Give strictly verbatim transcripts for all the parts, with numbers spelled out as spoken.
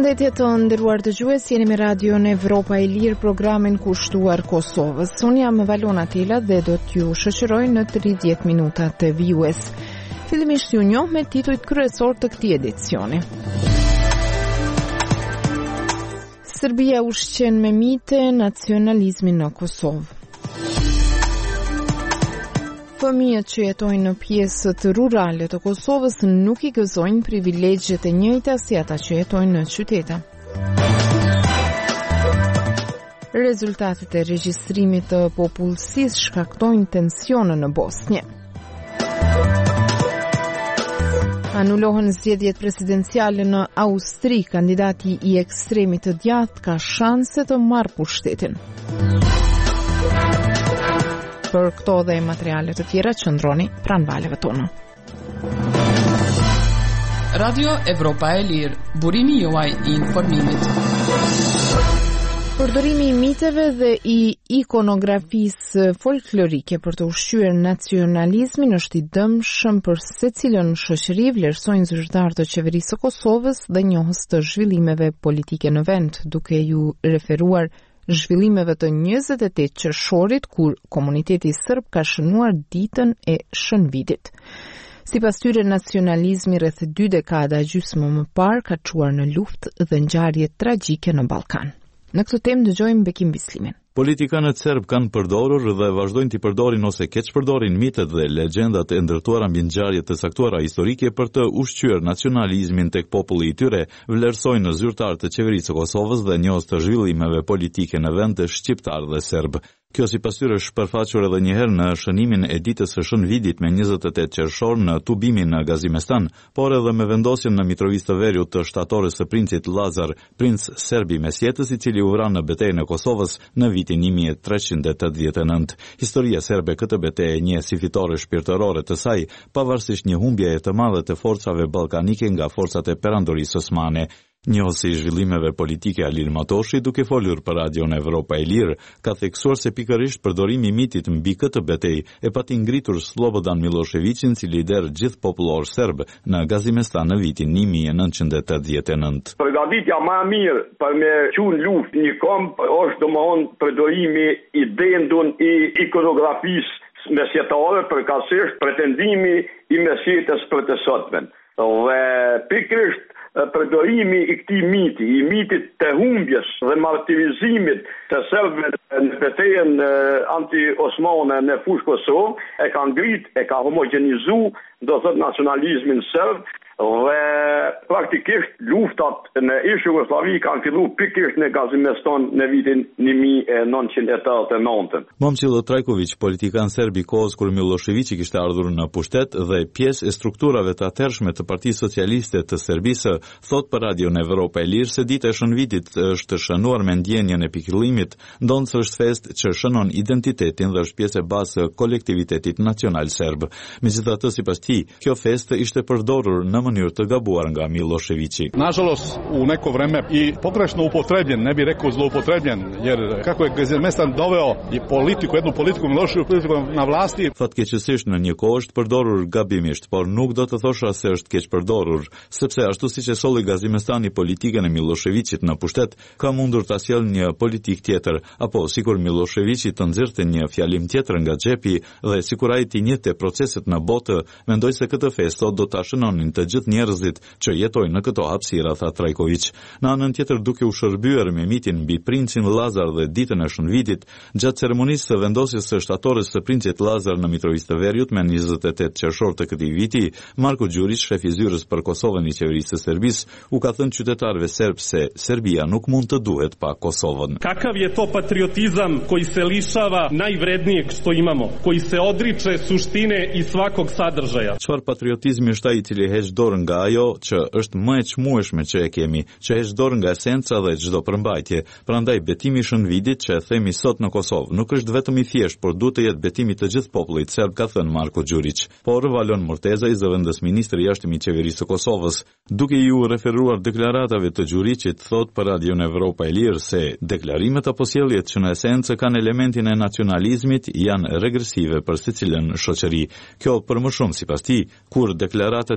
Përshëndetje të nderuar dëgjues, jeni me Radion Evropa e Lirë, programin kushtuar Kosovës. Unë jam Valona Tela dhe do t'ju shoqëroj në tridhjetë minuta të vijues. Fillimisht ju njoh me titujt kryesor të këtij edicioni. Serbia ushqen me mite nacionalizmin në Kosovë. Fëmijët që jetojnë në pjesët rurale të Kosovës nuk i gëzojnë privilegjet e njëjta si ata që jetojnë në qytete. Rezultatet e regjistrimit të popullsisë shkaktojnë tensione në Bosnjë. Anulohen zgjedhjet presidenciale në Austri, kandidati i ekstremit të djathtë ka shanse të marrë pushtetin. Për këto dhe materiale të tjera qëndroni pranë valeve tona. Radio Evropa e Lirë, burimi juaj i informimit. Përdorimi i miteve dhe i ikonografisë folklorike për të ushqyer nacionalizmin është i dëmshëm për secilën shoqëri, vlerësojnë zyrtarët të qeverisë së Kosovës dhe njohës të zhvillimeve politike në vend, duke ju referuar zhvillimeve të njëzet e tetë qershorit, kur komuniteti serb ka shënuar ditën e Shënvitit. Sipas tyre, nacionalizmi rreth dy dekada gjysmë më parë ka çuar në luftë dhe ngjarje tragjike në Ballkan. Në këtë temë dëgjojmë Bekim Bislimin. Politikanët serb kanë përdorur dhe vazhdojnë t'i përdorin ose keq përdorin mitet dhe legjendat e ndërtuara mbi ngjarje të saktuara historike për të ushqyer nacionalizmin tek populli i tyre, vlerësojnë zyrtarët të qeverisë së Kosovës dhe njohës të zhvillimeve politike në vend të shqiptar dhe serb. Kjo sipas tyre është përfaqur edhe një herë në shënimin e ditës së Shënvidit me njëzet e tetë qershor në tubimin në Gazimestan, por edhe me vendosjen në Mitrovica të Veriut të shtatorës së princit Lazar, princ serb i mesjetës, i cili u vran në betejën e Kosovës në vitin një mijë e treqind e tetëdhjetë e nëntë. Historia serbe këtë betejë njeh si fitore shpirtërore të saj, pavarësisht një humbjeje të madhe të forcave ballkanike nga forcat e perandorisë osmane. Njohësi i zhvillimeve politike Alir Matoshi, duke folur për Radion Evropa e Lirë, ka theksuar se pikërisht përdorimi i mitit mbi këtë betejë e pati ngritur Slobodan Miloševićin si lider gjithpopullor serb në Gazimestan në vitin një mijë e nëntëqind e tetëdhjetë e nëntë. Përgatitja më e mirë për me qenë luftë një komp është domthonë përdorimi i dendun i ikonografisë mesjetare, përkatësisht pretendimi i mesjetës për të sotmen. Dhe pikërisht përdorimi i këtij miti, i mitit të humbjes dhe martirizimit të serbëve në betejën anti-osmane në fushë Kosovë, e ka ngrit, e ka homogenizu, do thot nacionalizmin serb, dhe praktikisht luftat në ish Jugosllavi kanë filluar pikërisht në Gazimestan në vitin një mijë e nëntëqind e tetëdhjetë e nëntë. Momčilo Trajković, politikan serb i kohës kur Miloševići kishte ardhur në pushtet dhe pjesë e strukturave të atëhershme të Partisë Socialiste të Serbisë, thot për Radion Evropa e Lirë se dita e Shënvitit është shënuar me ndjenjën e pikëllimit, ndonë se është fest që shënon identitetin dhe është pjesë e bazë e kolektivitetit nacional serb. Megjithatë, sipas tij, kjo fest ishte përdorur në mënyrë të gabuar nga Miloševići. Nažalost, u neko vreme i pogrešno upotrebljen, ne bih rekao zloupotrebljen, jer kako je Gazimestan doveo i politiku, jednu politiku Miloševića politiku na vlasti. Fatkeqësisht në një kohë është përdorur gabimisht, por nuk do të thosha se është keq përdorur, sepse ashtu siç e solli Gazimestani politikën e Miloševićit në pushtet, ka mundur ta sjellë një politik tjetër, apo sikur Miloševići të nxirrte një fjalim tjetër nga xhepi dhe sikur ai të njëjtë proceset në botë, mendoj se këtë festo do ta shënonin të gjithë njerëzit që jetojnë në këto hapësira, tha Trajković. Në anën tjetër, duke u shërbyer me mitin mbi princin Lazar dhe ditën e Shënvitit, gjatë ceremonisë së vendosjes së shtatorës së princit Lazar në Mitrovica të Veriut me njëzet e tetë qershor të këtij viti, Marko Đurić, shefi i zyrës për Kosovën i qeverisë së Serbisë, u ka thënë qytetarëve serb se Serbia nuk mund të duhet pa Kosovën. Kakav je to patriotizam koji se lišava najvrednijeg što imamo, koji se odriče suštine i svakog sadržaja? Çfarë patriotizmi është ai i cili heq dorë nga ajo që është më e çmueshme që e kemi, që heq dorë nga esenca dhe çdo përmbajtje. Prandaj betimi i Shënvidit që e themi sot në Kosovë nuk është vetëm i thjeshtë, por duhet të jetë betimi të gjithë popullit serb, ka thënë Marko Đurić. Por Valon Murteza, i zëvendës ministri i jashtëm i qeverisë së Kosovës, duke ju referuar deklaratave të Đurićit, thot për Radion Evropa e Lirë se deklarimet apo sjelljet që në esencë kanë elementin e nacionalizmit janë regresive për secilën shoqëri. Kjo për më shumë sipas tij, kur deklaratat e tilla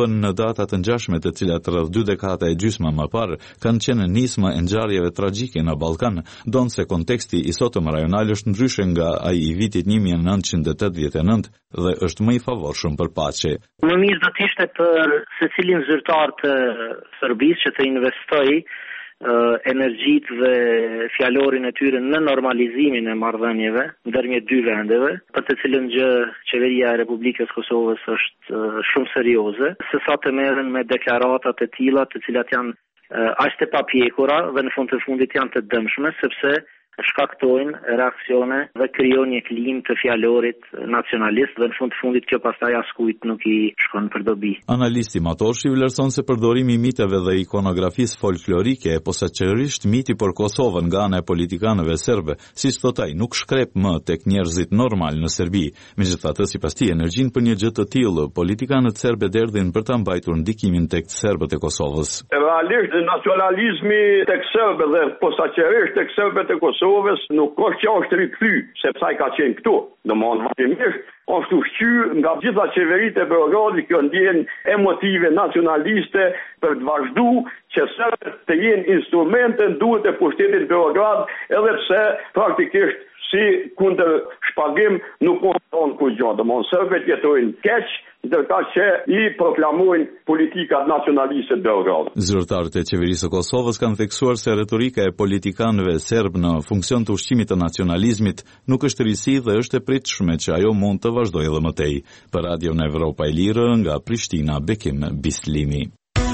bën në data të ngjashme, të cilat rreth dy dekada e gjysmë më parë kanë qenë nismë e ngjarjeve tragjike në Ballkan, donse konteksti i sotëm rajonal është ndryshe nga ai i vitit një mijë e nëntëqind e tetëdhjetë e nëntë dhe është më i favorshëm për paqe. Më mirë do të ishte për secilin zyrtar të Serbisë që të investojë Uh, energjit dhe fjalorin e tyre në normalizimin e marrëdhënieve ndërmjet dy vendeve, për të cilën gjë qeveria e Republikës Kosovës është uh, shumë serioze, se sa të merren me deklaratat e tilla të cilat janë uh, aq të papjekura dhe në fund të fundit janë të dëmshme, sepse shkaktojnë reaksione dhe krijojnë një klimë të fjalorit nacionalist dhe në fund të fundit kjo pastaj askujt nuk i shkon për dobi. Analisti Matoshi vlerëson se përdorimi i miteve dhe ikonografisë folklorike e posaçërisht miti për Kosovën nga ana e politikanëve serbe, siç thot ai, nuk shkrep më tek njerëzit normal në Serbi. Megjithatë, sipas tij, energjinë për një gjë të tillë politikanët serbe derdhin për ta mbajtur ndikimin tek serbët e Kosovës. Realisht nacionalizmi tek serbët dhe posaçërisht tek serbët e Kosovës nuk është që është rikthy, sepse ai ka qenë këtu. Domthonë vazhdimisht është ushqyer nga gjitha qeveritë e Beogradit kjo ndjenjë emotive nacionaliste për të vazhduar që serbët të jenë instrumente duhet e pushtetit Beograd, edhe pse praktikisht si kundër shpagim nuk mundon kurrë. Domthonë serbët jetojnë keq, ndërka që i proklamojnë politikat nacionaliste të Beogradit. Zyrtarët e qeverisë së Kosovës kanë theksuar se retorika e politikanëve serb në funksion të ushqimit të nacionalizmit nuk është risi dhe është e pritshme që ajo mund të vazhdojë edhe më tej. Për Radion Evropa e Lirë nga Prishtina, Bekim Bislimi.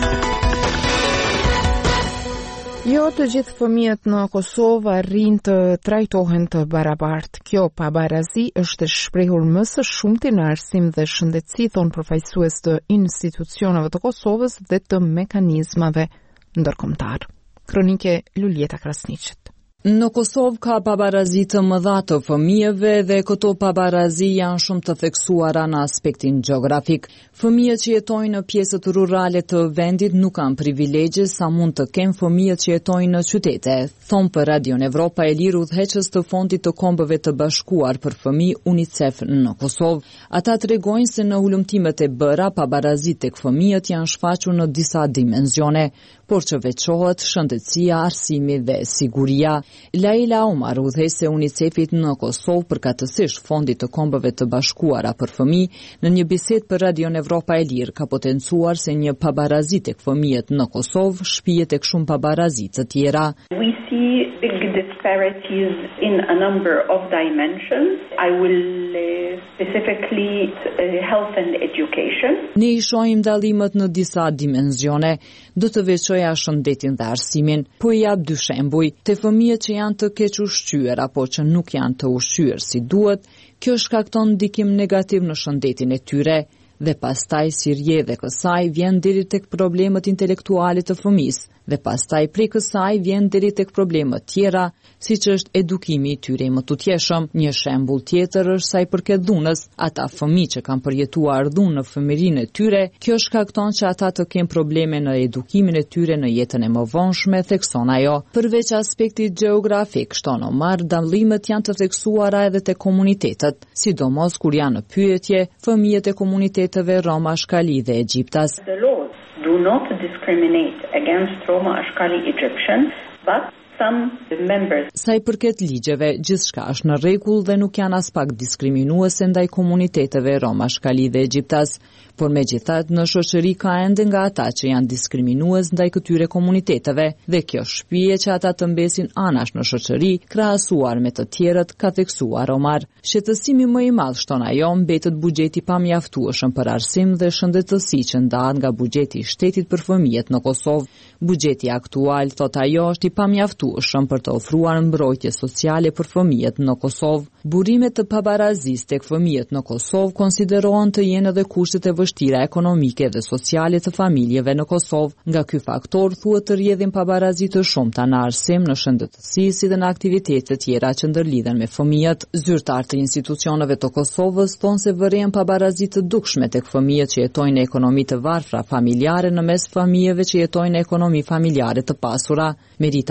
Jo të gjithë fëmijët në Kosovë arrin të trajtohen të barabartë. Kjo pabarazi është shprehur më së shumti në arsim dhe shëndetësi, thon përfaqësues të institucioneve të Kosovës dhe të mekanizmave ndërkombëtar. Kronike Luljeta Krasniqit. Në Kosovë ka pabarazi të mëdha të fëmijëve dhe këto pabarazi janë shumë të theksuara në aspektin gjeografik. Fëmijët që jetojnë në pjesët rurale të vendit nuk kanë privilegje sa mund të kenë fëmijët që jetojnë në qytete, thon për Radion Evropa e Lirë udhëheqës të Fondit të Kombëve të Bashkuar për Fëmijë UNICEF në Kosovë. Ata tregojnë se në hulumtimet e bëra pabarazit tek fëmijët janë shfaqur në disa dimensione, por që veçohet shëndetësia, arsimi dhe siguria. Laila Omar, udhëheqëse e UNICEF-it në Kosovë, përkatësisht Fondit të Kombëve të Bashkuara për Fëmijë, në një bisedë për Radion Evropa e Lirë ka potencuar se një pabarazi tek fëmijët në Kosovë shpihet tek shumë pabarazi të tjera. We see big disparities in a number of dimensions. I will uh, specifically uh, health and education. Ne i shohim dallimet në disa dimensione. Do të veçoja shëndetin dhe arsimin, po i jap dy shembuj. Te fëmijët që janë të keq ushqyer apo që nuk janë të ushqyer si duhet, kjo shkakton ndikim negativ në shëndetin e tyre. Dhe pastaj si rrjedhë kësaj vjen deri tek problemet intelektuale të fëmisë, dhe pastaj prej kësaj vjen deri tek probleme tjera, siç është edukimi i tyre më tutjeshëm. Një shembull tjetër është sa i përket dhunës. Ata fëmijë që kanë përjetuar dhunë në fëmijërinë e tyre, kjo shkakton që ata të kenë probleme në edukimin e tyre në jetën e mëvonshme, thekson ajo. Përveç aspektit gjeografik, shton Omar, dallimet janë të theksuara edhe te komunitetet, sidomos kur janë në pyetje fëmijët e komuniteteve Roma, Ashkali dhe Egjiptas. The laws do not discriminate against Roma, Ashkali, Egyptian, but some members. Sa i përket ligjeve, gjithçka është në rregull dhe nuk janë as pak diskriminuese ndaj komuniteteve Roma, Ashkali dhe Egjiptas, por megjithatë në shoqëri ka ende nga ata që janë diskriminues ndaj këtyre komuniteteve dhe kjo shpije që ata të mbesin anash në shoqëri krahasuar me të tjerët, ka theksuar Omar. Shqetësimi më i madh, shton ajo, mbetet buxheti pamjaftueshëm për arsim dhe shëndetësi që ndahet nga buxheti i shtetit për fëmijët në Kosovë. Buxheti aktual, thot ajo, është i pamjaftueshëm për të ofruar mbrojtje sociale për fëmijët në Kosovë. Burimet të pabarazisë tek fëmijët në Kosovë konsiderohen të jenë edhe kushtet e vështira ekonomike dhe sociale të familjeve në Kosovë. Nga ky faktor thuhet të rrjedhin pabarazi të shumta në arsim, në shëndetësi si dhe në aktivitete të tjera që ndërlidhen me fëmijët. Zyrtar të institucioneve të Kosovës thonë se vërejnë pabarazi të dukshme tek fëmijët që jetojnë në ekonomi të varfra familjare në mes fëmijëve që jetojnë në ekonomi familjare të pasura. Merita Jonuzi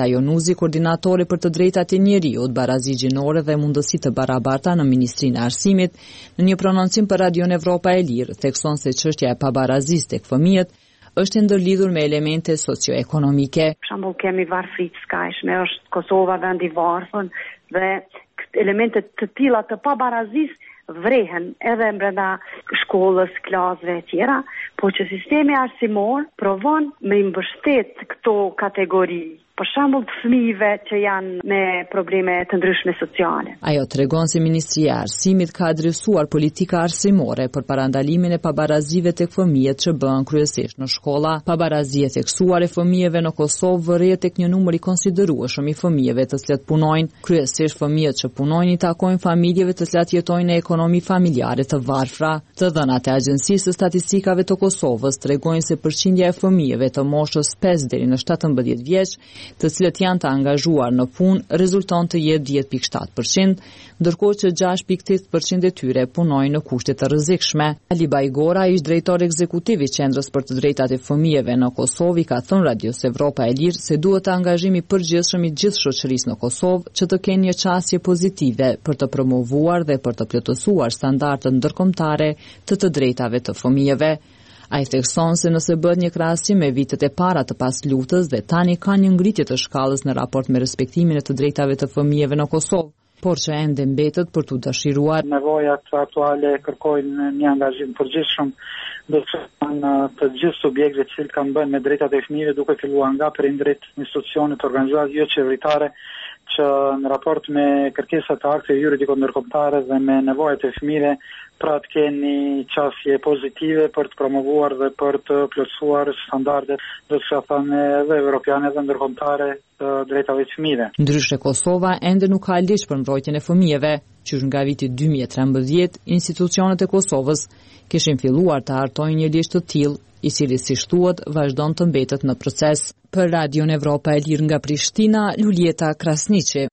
Kozi, koordinatori për të drejtat e njeriut, barazi gjinore dhe mundësi të barabarta në Ministrinë e Arsimit, në një prononcim për Radion Evropa e Lirë, thekson se çështja e pabarazisë tek fëmijët është ndërlidhur me elemente socioekonomike. Për shembull, kemi varfëritë skajshme, është Kosova vend i varfër dhe elemente të tilla të pabarazisë vrehen edhe brenda shkollës, klasëve e tjera, po që sistemi arsimor provon me i mbështet këto kategori. Për shembull të fëmijëve që janë me probleme të ndryshme sociale. Ajo tregon se Ministria e Arsimit ka adresuar politika arsimore për parandalimin e pabarazive tek fëmijët që bëhen kryesisht në shkolla. Pabarazia theksuar e fëmijëve në Kosovë vërejë tek një numër i konsiderueshëm i fëmijëve të cilët punojnë, kryesisht fëmijët që punojnë i takojnë familjeve të cilat jetojnë në ekonomi familjare të varfra. Të dhënat e Agjencisë së Statistikave të Kosovës tregojnë se përqindja e fëmijëve të moshës pesë deri në shtatëmbëdhjetë vjeç të cilët janë të angazhuar në punë, rezulton të jetë dhjetë pikë shtatë përqind, ndërkohë që gjashtë pikë tetë përqind e tyre punojnë në kushte të rrezikshme. Ali Bajgora, ish drejtor ekzekutiv i Qendrës për të drejtat e fëmijëve në Kosovë, ka thënë Radios Evropa e Lirë se duhet të angazhimi përgjithshëm i gjithë shoqërisë në Kosovë që të kenë një qasje pozitive për të promovuar dhe për të plotësuar standardet ndërkombëtare të të drejtave të fëmijëve. A i thekson se nëse bëhet një krahasim me vitet e para të paslutës dhe tani ka një ngritje të shkallës në raport me respektimin e të drejtave të fëmijëve në Kosovë, por që ende mbetet për tu dëshiruar. Nevojat aktuale kërkojnë një angazhim përgjithshëm, do të thonë të gjithë subjektëve që kanë bën me drejtat e fëmijëve, duke filluar nga prindrit, institucionet, organizatat jo qeveritare, që në raport me kërkesat të akteve juridiko ndërkombëtare dhe me nevojat e fëmijëve, pra të keni qasje pozitive për të promovuar dhe për të plotësuar standardet, do të thënë edhe evropiane dhe ndërkombëtare të drejtave të fëmijëve. Ndryshe Kosova ende nuk ka ligj për mbrojtjen e fëmijëve, që nga viti dy mijë e trembëdhjetë institucionet e Kosovës kishin filluar të hartojnë një ligj të tillë, i cili si thuhet vazhdon të mbetet në proces. Për Radion Evropa e Lirë nga Prishtina, Lulieta Krasniqi.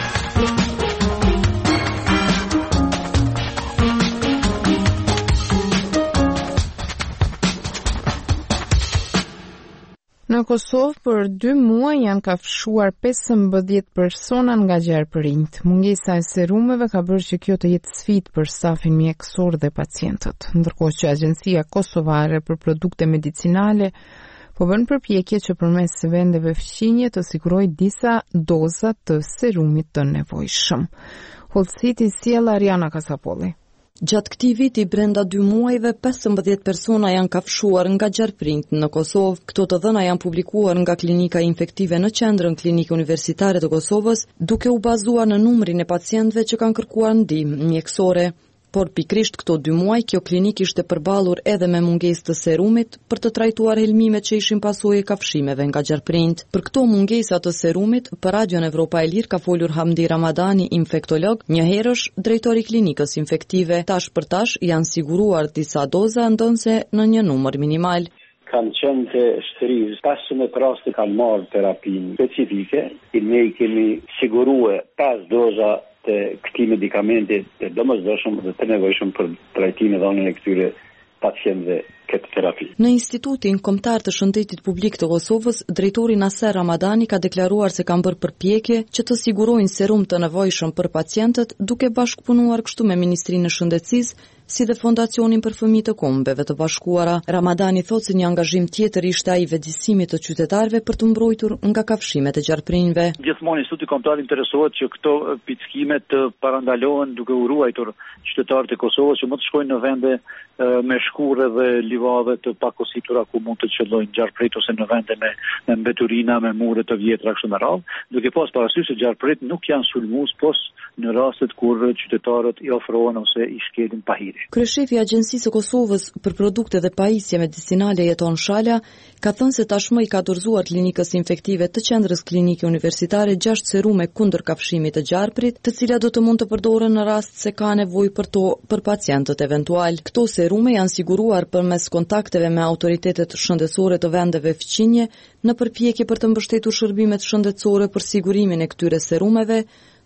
Në Kosovë për dy muaj janë kafshuar pesëmbëdhjetë persona nga gjarpërinjt. Mungesa e serumeve ka bërë që kjo të jetë sfidë për stafin mjekësor dhe pacientët, ndërkohë që Agjencia Kosovare për Produkte Medicinale po bën përpjekje që përmes vendeve fqinje të sigurojë disa doza të serumit të nevojshëm. Hollësiti sjell Ariana Kasapolli. Gjatë këtij viti brenda dy muajve pesëmbëdhjetë persona janë kafshuar nga gjarprinjt në Kosovë. Këto të dhëna janë publikuar nga Klinika Infektive në Qendrën Klinike Universitare të Kosovës, duke u bazuar në numrin e pacientëve që kanë kërkuar ndihmë mjekësore. Por pikrisht këto dy muaj kjo klinik ishte përballur edhe me mungesë të serumit për të trajtuar helmimet që ishin pasojë e kafshimeve nga gjarprinjt. Për këto mungesa të serumit, për Radion Evropa e Lirë ka folur Hamdi Ramadani, infektolog, një herësh drejtori klinikës infektive. Tash për tash janë siguruar disa doza, ndonse në një numër minimal. Kanë qenë të shtërisë, pesëmbëdhjetë raste kanë marrë terapinë specifike, i ne kemi siguruar pesë doza të këtij medikamenti të domosdoshëm dhe të nevojshëm për trajtimin e dhënien e këtyre pacientëve këtë terapi. Në Institutin Kombëtar të Shëndetit Publik të Kosovës, drejtori Naser Ramadani ka deklaruar se kanë bërë përpjekje që të sigurojnë serum të nevojshëm për pacientët, duke bashkëpunuar kështu me Ministrinë e Shëndetësisë si dhe Fondacionin për Fëmijë të Kombeve të Bashkuara. Ramadani thotë se një angazhim tjetër ishte ai vetëdijësimit të qytetarëve për të mbrojtur nga kafshimet e gjarprinjve. Gjithmonë Instituti Kombëtar interesohet që këto pickime të parandalohen duke u ruajtur qytetarët e Kosovës që mund të shkojnë në vende me shkurë dhe livade të pakositura ku mund të qëllojnë gjarprit ose në vende me, me mbeturina, me mure të vjetra kështu me radhë, duke pas parasysh se gjarprit nuk janë sulmues pos në rastet kur qytetarët i ofrohen ose i shkelin pahiri. Kryeshefi i Agjencisë së Kosovës për Produkte dhe Pajisje Medicinale Jeton Shala ka thënë se tashmë i ka dorëzuar klinikës infektive të Qendrës Klinike Universitare gjashtë serume kundër kafshimit të gjarprit, të cilat do të mund të përdoren në rast se ka nevojë për to për pacientët eventual. Këto serume janë siguruar përmes kontakteve me autoritetet shëndetësore të vendeve fqinje në përpjekje për të mbështetur shërbimet shëndetësore për sigurimin e këtyre serumeve,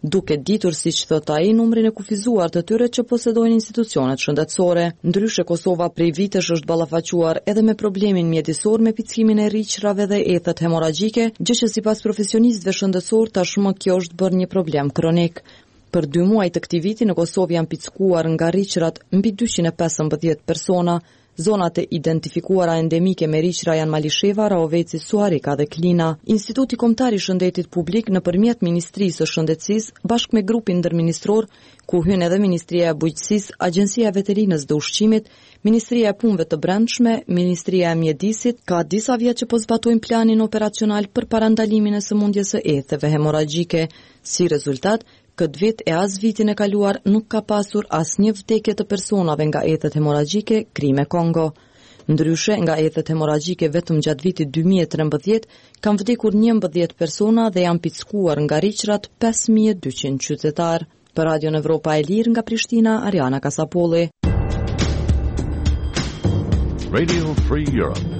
duke ditur siç thot ai numrin e kufizuar të tyre që posedojnë institucionet shëndetësore. Ndryshe Kosova prej vitesh është ballafaquar edhe me problemin mjedisor me pickimin e rriqrave dhe ethet hemoragjike, gjë që sipas profesionistëve shëndetësor tashmë kjo është bërë një problem kronik. Për dy muaj të këtij viti në Kosovë janë pickuar nga rriqrat mbi dyqind e pesëmbëdhjetë persona. Zonat e identifikuara endemike me rriqra janë Malisheva, Raoveci, Suarika dhe Klina. Instituti Kombëtar i Shëndetit Publik nëpërmjet Ministrisë së Shëndetësisë bashkë me grupin ndërministror, ku hyn edhe Ministria e Bujqësisë, Agjencia e Veterinës dhe Ushqimit, Ministria e Punëve të Brendshme, Ministria e Mjedisit, ka disa vjet që po zbatojnë planin operacional për parandalimin e sëmundjes së etheve hemoragjike. Si rezultat, këtë vit e as vitin e kaluar nuk ka pasur as një vdekje të personave nga ethet hemoragjike krime Kongo. Ndryshe, nga ethet hemoragjike vetëm gjatë vitit dy mijë e trembëdhjetë kanë vdekur njëmbëdhjetë persona dhe janë pickuar nga rriqrat pesë mijë e dyqind qytetar. Për Radion Evropa e Lirë nga Prishtina, Ariana Kasapolli. Radio Free Europe.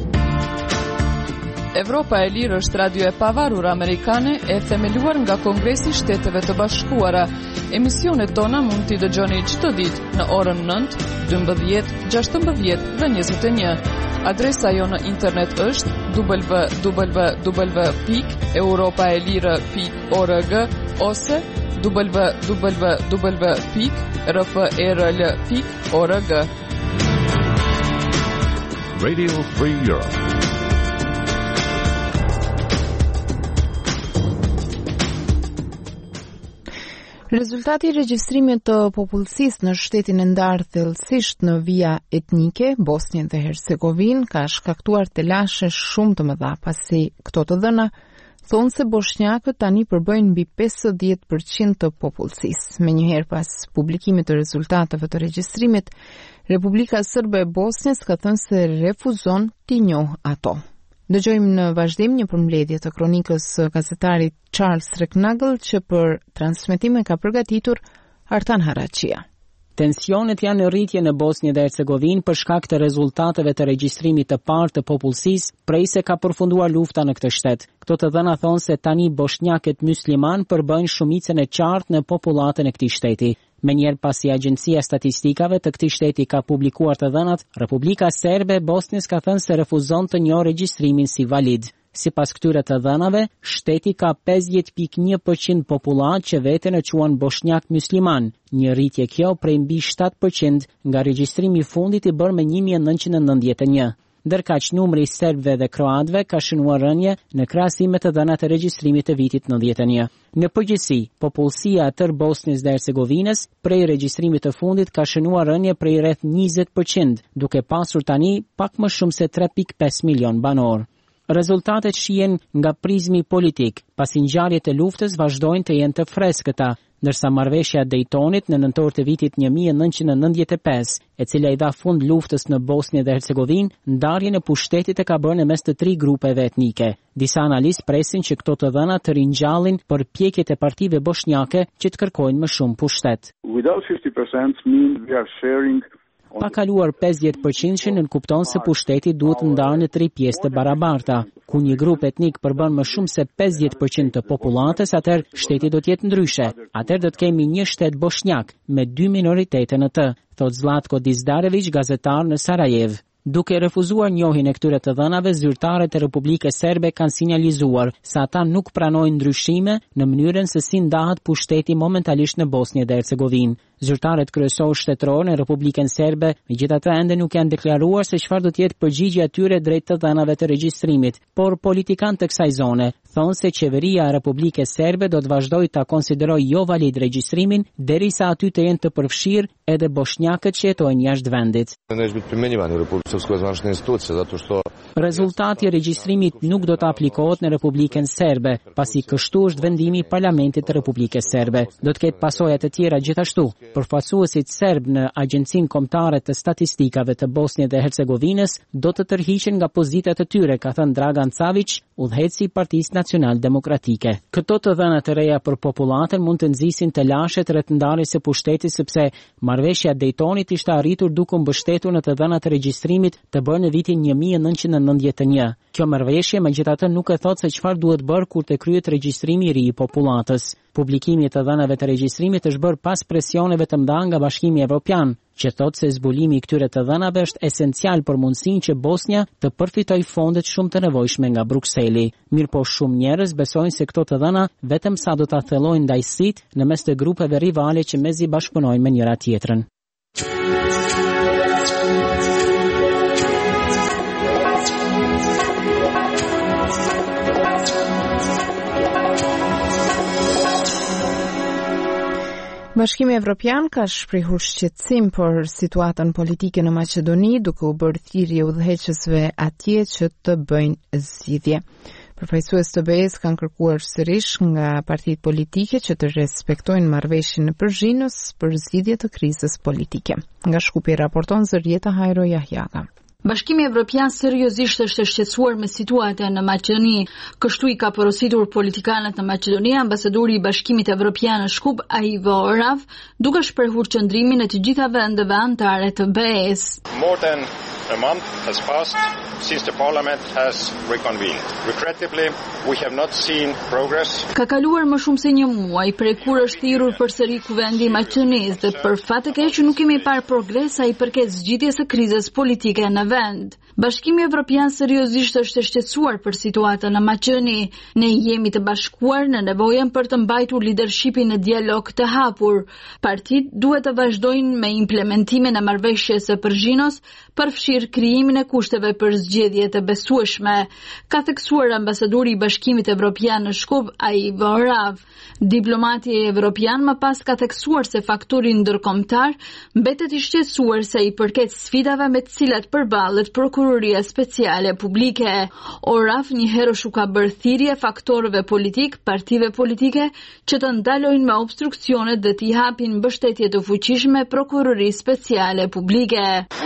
Evropa e Lirë është radio e pavarur amerikane e themeluar nga Kongresi i Shteteve të Bashkuara. Emisionet tona mund t'i dëgjoni çdo ditë në orën nëntë, dymbëdhjetë, gjashtëmbëdhjetë dhe njëzet e një. Adresa jo në internet është w w w pikë europaelire pikë org ose w w w pikë r f e r l pikë org. Radio Free Europe. Rezultati i regjistrimit të popullsisë në shtetin e ndarë thellësisht në vija etnike, Bosnjën dhe Hercegovinë, ka shkaktuar telashe shumë të mëdha, pasi këto të dhëna thonë se bosnjakët tani përbëjnë mbi pesëdhjetë përqind të popullsisë. Menjëherë pas publikimit të rezultateve të regjistrimit, Republika Sërbe e Bosnjës ka thënë se refuzon t'i njohë ato. Dëgjojmë në vazhdim një përmbledhje të kronikës gazetarit Charles Reknagel që për transmetime ka përgatitur Artan Haraqia. Tensionet janë në rritje në Bosnjë dhe Hercegovinë për shkak të rezultateve të regjistrimit të parë të popullsisë prej se ka përfunduar lufta në këtë shtet. Këto të dhëna thonë se tani bosnjakët musliman përbëjnë shumicën e qartë në popullatën e këtij shteti. Menjëherë pasi Agjencia e Statistikave të këtij shteti ka publikuar të dhënat, Republika Serbe e Bosnjës ka thënë se refuzon të njohë regjistrimin si valid. Sipas këtyre të dhënave, shteti ka pesëdhjetë pikë një përqind popullat që veten e quan bosnjak musliman, një rritje kjo prej mbi shtatë përqind nga regjistrimi i fundit i bërë me një mijë e nëntëqind e nëntëdhjetë e një. Ndërkaq numri i serbëve dhe kroatëve ka shënuar rënje në krahasim me të dhënat e regjistrimit të vitit nëntëdhjetë e një. Në përgjithësi, popullsia e tërë Bosnjës dhe Hercegovinës prej regjistrimit të fundit ka shënuar rënje prej rreth njëzet përqind, duke pasur tani pak më shumë se tre pikë pesë milion banor. Rezultatet shihen nga prizmi politik, pasi ngjarjet e luftës vazhdojnë të jenë të freskëta, ndërsa marrëveshja e Daytonit në nëntor të vitit një mijë e nëntëqind e nëntëdhjetë e pesë, e cila i dha fund luftës në Bosnjë dhe Hercegovinë, ndarjen e pushtetit e ka bërë në mes të tri grupeve etnike. Disa analistë presin që këto të dhëna të ringjallin përpjekjet e partive bosnjake që të kërkojnë më shumë pushtet. Without fifty percent means we are sharing Pa kaluar pesëdhjetë përqind që nënkupton se pushteti duhet ndarë në tri pjesë të barabarta. Ku një grup etnik përbën më shumë se pesëdhjetë përqind të popullatës, atëherë shteti do të jetë ndryshe. Atëherë do të kemi një shtet bosnjak me dy minoritete në të, thot Zlatko Dizdarević, gazetar në Sarajevo. Duke refuzuar njohjen e këtyre të dhënave, zyrtarët e Republikës Serbe kanë sinjalizuar se ata nuk pranojnë ndryshime në mënyrën se si ndahet pushteti momentalisht në Bosnjë dhe Hercegovinë. Zyrtarët kryesorë shtetëror në Republikën Serbe megjithatë ende nuk janë deklaruar se çfarë do të jetë përgjigjja e tyre drejt të dhënave të regjistrimit, por politikanë të kësaj zone thonë se qeveria e Republikës Serbe do të vazhdojë ta konsiderojë jo valid regjistrimin derisa aty të jenë të përfshirë edhe bosnjakët që jetojnë jashtë vendit. Rezultati i regjistrimit nuk do të aplikohet në Republikën Serbe, pasi kështu është vendimi i Parlamentit të Republikës Serbe. Do të ketë pasojat e tjera gjithashtu. Përfaqësuesit serb në Agjencinë Kombëtare të Statistikave të Bosnjës dhe Hercegovinës do të tërhiqen nga pozitat e tyre, ka thënë Dragan Cavić, udhëheqësi i Partisë Nacional Demokratike. Këto të dhëna të reja për popullatën mund të nxisin të lashet rreth ndarjes së pushtetit sepse marrëveshja e Daytonit ishte arritur duke mbështetur në të dhënat e regjistrimit të bërë në vitin një mijë e nëntëqind e nëntëdhjetë e një. Kjo marrëveshje megjithatë nuk e thot se çfarë duhet bërë kur të kryhet regjistrimi i ri i popullatës. Publikimi i të dhënave të regjistrimit është bërë pas presioneve të mëdha nga Bashkimi Evropian, që thot se zbulimi i këtyre të dhënave është esencial për mundësinë që Bosnia të përfitojë fondet shumë të nevojshme nga Brukseli. Mirëpo shumë njerëz besojnë se këto të dhëna vetëm sa do ta thellojnë ndajësitë në mes të grupeve rivale që mezi bashkëpunojnë me njëra tjetrën. Bashkimi Evropian ka shprehur shqetësim për situatën politike në Maqedoni, duke u bërë thirrje udhëheqësve atje që të bëjnë zgjidhje. Përfaqësues të B E-s kanë kërkuar sërish nga partitë politike që të respektojnë marrëveshjen në Përzhinës për zgjidhje të krizës politike. Nga Shkupi raporton Zërieta Hajro Jahjaga. Bashkimi Evropian seriozisht është e shqetësuar me situatën në Maqedoni. Kështu i ka porositur politikanët në Maqedoni ambasadori i Bashkimit Evropian në Shkup Aivo Orav, duke shprehur qëndrimin e të gjitha vendeve anëtare të B E-s. More than a month has passed since the parliament has reconvened. Regrettably, we have not seen progress. Ka kaluar më shumë se një muaj prej kur është thirrur përsëri kuvendi i Maqedonisë dhe për fat të keq nuk kemi parë progres sa i përket zgjidhjes së krizës politike në vend. Bashkimi Evropian seriozisht është e shqetësuar për situatën në Maqedoni. Ne jemi të bashkuar në nevojën për të mbajtur leadershipin në dialog të hapur. Partitë duhet të vazhdojnë me implementimin e marrëveshjes së Përzhinos, përfshirë krijimin e kushteve për zgjedhje të besueshme, ka theksuar ambasadori i Bashkimit Evropian në Shkup Aivo Orav. Diplomati evropian më pas ka theksuar se faktori ndërkombëtar mbetet i shqetësuar se i përket sfidave me të cilat përballet prokuroria speciale publike. Orav njëherë u ka bërë thirrje faktorëve politik, partive politike që të ndalojnë me obstruksionet dhe t'i hapin mbështetje të fuqishme prokurorisë speciale publike.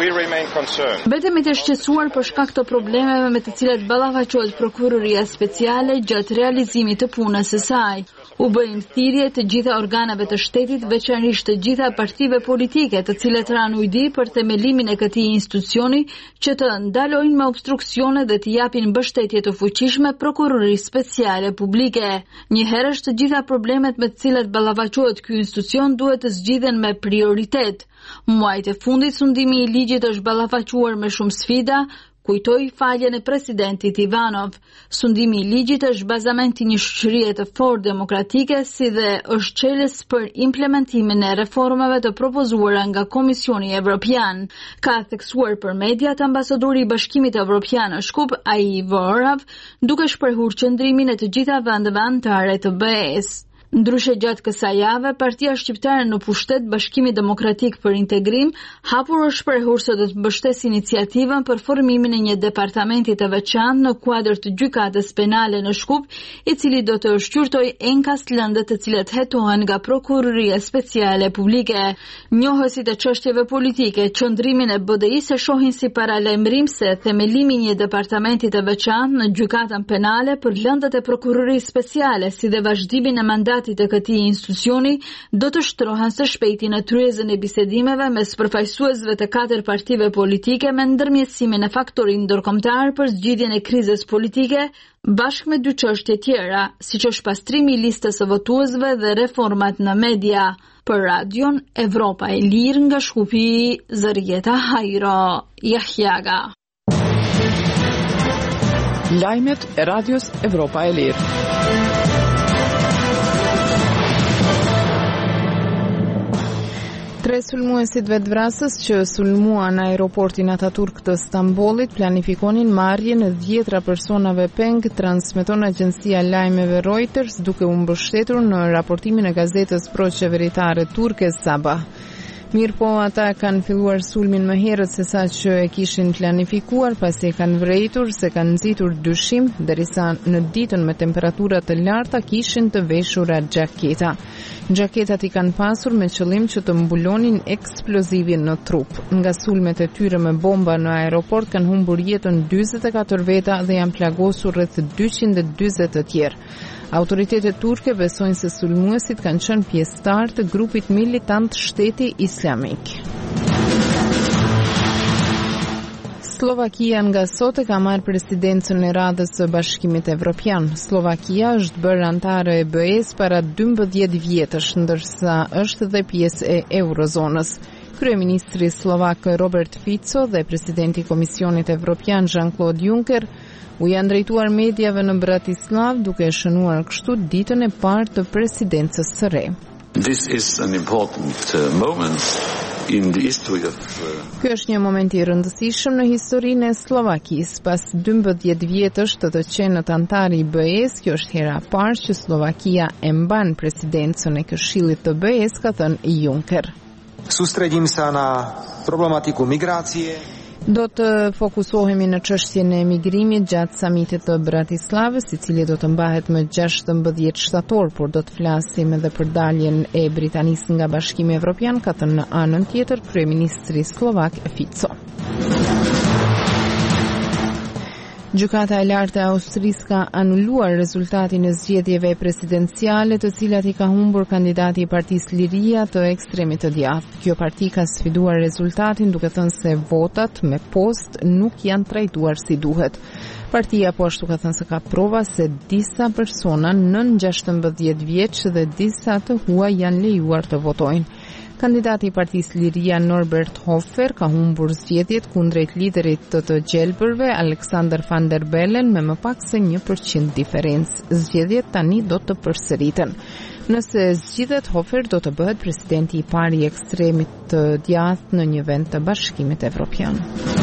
Mbetemi të shqetësuar për shkak të problemeve me të cilat ballafaqohet prokuroria speciale gjatë realizimit të punës së saj. U bëjmë thirrje të gjitha organeve të shtetit, veçanërisht të gjitha partive politike, të cilat ranë ujdi për themelimin e këtij institucioni, që të ndalojnë me obstruksione dhe të japin mbështetje të fuqishme prokurorisë speciale publike. Njëherësh të gjitha problemet me të cilat ballafaqohet ky institucion duhet të zgjidhen me prioritet. Muajt e fundit sundimi i ligjit është ballafaquar me shumë sfida, kujtoi faljen e presidentit Ivanov. Sundimi i ligjit është bazament i një shoqërie të fortë demokratike, si dhe është çelës për implementimin e reformave të propozuara nga Komisioni Evropian. Ka theksuar për mediat ambasadori i Bashkimit Evropian në Shkup Aivo Orav, duke shprehur qëndrimin e të gjitha vendeve anëtare të B E-s. Ndryshe gjatë kësaj jave, Partia Shqiptare në pushtet Bashkimi Demokratik për Integrim hapur është shprehur se do të mbështesë iniciativën për formimin e një departamenti të veçantë në kuadër të gjykatës penale në Shkup, i cili do të shqyrtojë enkas lëndë të cilat hetohen nga prokuroria speciale publike. Njohësit e çështjeve politike, qëndrimin e B D I-s e shohin si paralajmërim se themelimi i një departamenti të veçantë në gjykatën penale për lëndët e prokurorisë speciale, si dhe vazhdimin e mandatit të këtij institucioni do të shtrohen së shpejti në tryezën e bisedimeve mes përfaqësuesve të katër partive politike me ndërmjetësimin e faktorit ndërkombëtar për zgjidhjen e krizës politike, bashkë me dy çështje tjera, siç është pastrimi i listës së votuesve dhe reformat në media. Për Radion Evropa e Lirë nga Shkupi, Zërieta Hajro Jahjaga. Lajmet e Radios Evropa e Lirë. Tre sulmuesit vetvrasës që sulmuan aeroportin Ataturk të Stambollit planifikonin marrjen e dhjetra personave peng, transmeton agjencia lajmeve Reuters, duke u mbështetur në raportimin e gazetës proqeveritare turke Sabah. Mirë po ata kanë filluar sulmin më herët se sa që e kishin planifikuar, pasi e kanë vrejtur se kanë nxitur dyshim, derisa në ditën me temperatura të larta kishin të veshura xhaketa. Xhaketat i kanë pasur me qëllim që të mbulonin eksplozivin në trup. Nga sulmet e tyre me bomba në aeroport kanë humbur jetën dyzet e katër veta dhe janë plagosur rreth dyqind e dyzet të tjerë. Autoritetet turke besojnë se sulmuesit kanë qenë pjesëtar të grupit militant Shteti Islamik. Slovakia nga sot e ka marrë presidencën e Radhës së Bashkimit Evropian. Slovakia është bërë antare e B E-s para dymbëdhjetë vjetësh, ndërsa është dhe pjesë e Eurozonës. Kryeministri slovak Robert Fico dhe presidenti i Komisionit Evropian Jean-Claude Juncker u janë drejtuar mediave në Bratislav duke shënuar kështu ditën e parë të presidencës së re. This is an important uh, moment in the history of uh... Ky është një moment i rëndësishëm në historinë e Slovakisë. Pas dymbëdhjetë vjetësh të të qenët antar i B E-s, kjo është hera e parë që Slovakia e mban presidencën e Këshillit të B E-s, ka thënë Juncker. Sústredím sa na problematiku migrácie. Do të fokusohemi në çështjen e emigrimit gjatë samitit të Bratislavës, i cili do të mbahet më gjashtëmbëdhjetë shtator, por do të flasim edhe për daljen e Britanisë nga Bashkimi Evropian, ka thënë në anën tjetër kryeministri slovak Fico. Gjykata e lartë e Austrisë ka anuluar rezultatin e zgjedhjeve presidenciale, të cilat i ka humbur kandidati i Partisë Liria të ekstremit të djathtë. Kjo parti ka sfiduar rezultatin duke thënë se votat me post nuk janë trajtuar si duhet. Partia po ashtu ka thënë se ka prova se disa persona nën gjashtëmbëdhjetë vjeç dhe disa të huaj janë lejuar të votojnë. Kandidati i Partisë Liria Norbert Hofer ka humbur zgjedhjet kundrejt liderit të të gjelbërve Alexander van der Bellen me më pak se një përqind diferencë. Zgjedhjet tani do të përsëriten. Nëse zgjidhet, Hofer do të bëhet presidenti i parë i ekstremit të djathtë në një vend të Bashkimit Evropian.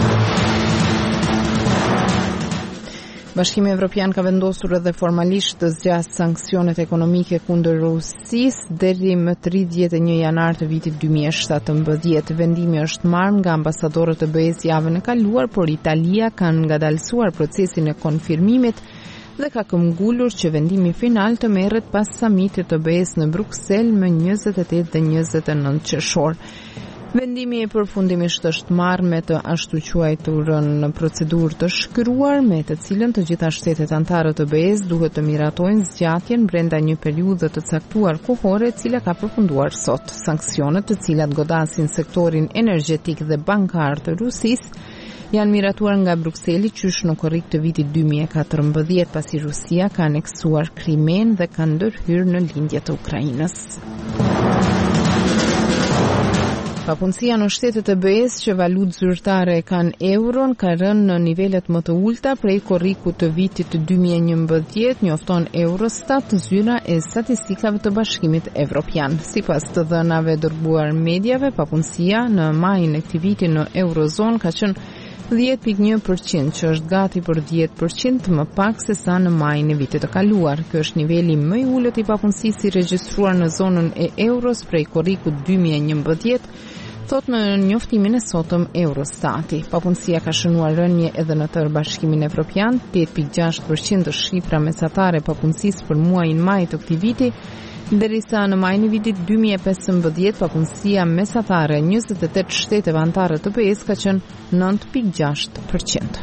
Bashkimi Evropian ka vendosur edhe formalisht të zgjasë sanksionet ekonomike kundër Rusisë deri më tridhjetë e një janar të vitit dy mijë e shtatëmbëdhjetë. Vendimi është marrë nga ambasadorët e B E-s javën e kaluar, por Italia ka ngadalësuar procesin e konfirmimit dhe ka këmbgulur që vendimi final të merret pas samitit të B E-s në Bruksel më njëzet e tetë dhe njëzet e nëntë qershor. Vendimi i përfundimisht është marrë me të ashtu quajturën procedurë të shkruar, me të cilën të gjitha shtetet anëtare të B E-s duhet të miratojnë zgjatjen brenda një periudhe të caktuar kohore, e cila ka përfunduar sot. Sanksionet, të cilat godasin sektorin energjetik dhe bankar të Rusisë, janë miratuar nga Brukseli qysh në korrik të vitit dy mijë e katërmbëdhjetë, pasi Rusia ka aneksuar Krimen dhe ka ndërhyrë në lindje të Ukrainës. Papunësia në shtetet e B E-s që valutë zyrtare kanë euron ka rënë në nivelet më të ulta prej korrikut të vitit dy mijë e njëmbëdhjetë, njofton Eurostat, zyra e statistikave të Bashkimit Evropian. Sipas të dhënave dërguar mediave, papunësia në majin e këtij viti në Eurozon ka qenë dhjetë pikë një përqind, që është gati për dhjetë përqind më pak se sa në majin e vitit të kaluar. Ky është niveli më i ulët i papunësisë i regjistruar në zonën e euros prej korrikut dy mijë e njëmbëdhjetë, thot në njoftimin e sotëm Eurostati. Papunësia ka shënuar rënje edhe në tërë Bashkimin Evropian, tetë pikë gjashtë përqind është shifra mesatare papunësisë për muajin maj të këtij viti, derisa në majin e vitit dy mijë e pesëmbëdhjetë papunësia mesatare njëzet e tetë shteteve anëtare të B E-s ka qenë nëntë pikë gjashtë përqind.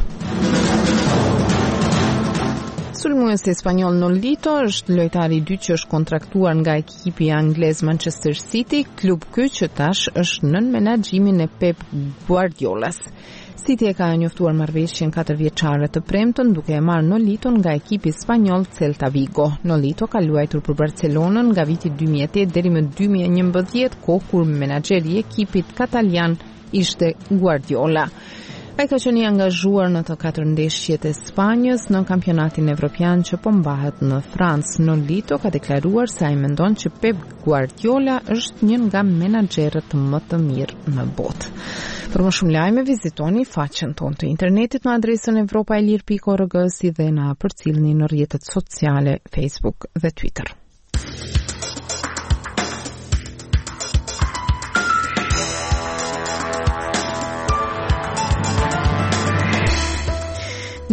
Sulmuesi spanjoll Nolito është lojtari i dytë që është kontraktuar nga ekipi anglez Manchester City, klub ky që tash është nën menaxhimin e Pep Guardiolas. City e ka njoftuar marrëveshjen katër vjeçare të premtën duke e marrë Noliton nga ekipi spanjoll Celta Vigo. Nolito ka luajtur për Barcelonën nga viti dy mijë e tetë deri më dy mijë e njëmbëdhjetë, kohë kur menaxheri i ekipit katalian ishte Guardiola. Ai ka qenë i angazhuar në të katër ndeshjet e Spanjës në kampionatin evropian që po mbahet në Francë. Nolito ka deklaruar se ai mendon që Pep Guardiola është një nga menaxherët më të mirë në botë. Për më shumë lajme vizitoni faqen tonë të internetit në adresën evropaelir pikë org si dhe na përcjellni në rrjetet sociale Facebook dhe Twitter.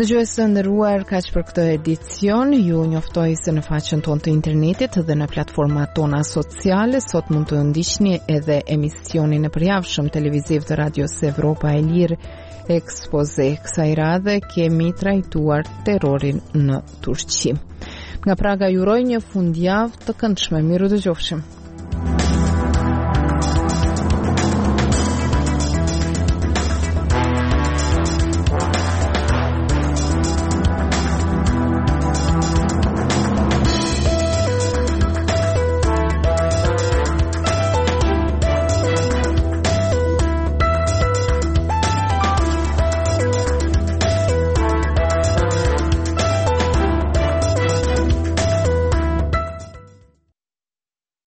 Dëgjues të nderuar, kaq për këtë edicion. Ju njoftoj se në faqen tonë të internetit dhe në platformat tona sociale sot mund të ndiqni edhe emisionin e përjavshëm televiziv të Radios Evropa e Lirë, Ekspoze. Kësaj radhe kemi trajtuar terrorin në Turqi. Nga Praga ju uroj një fundjavë të këndshme. Miru dëgjofshim.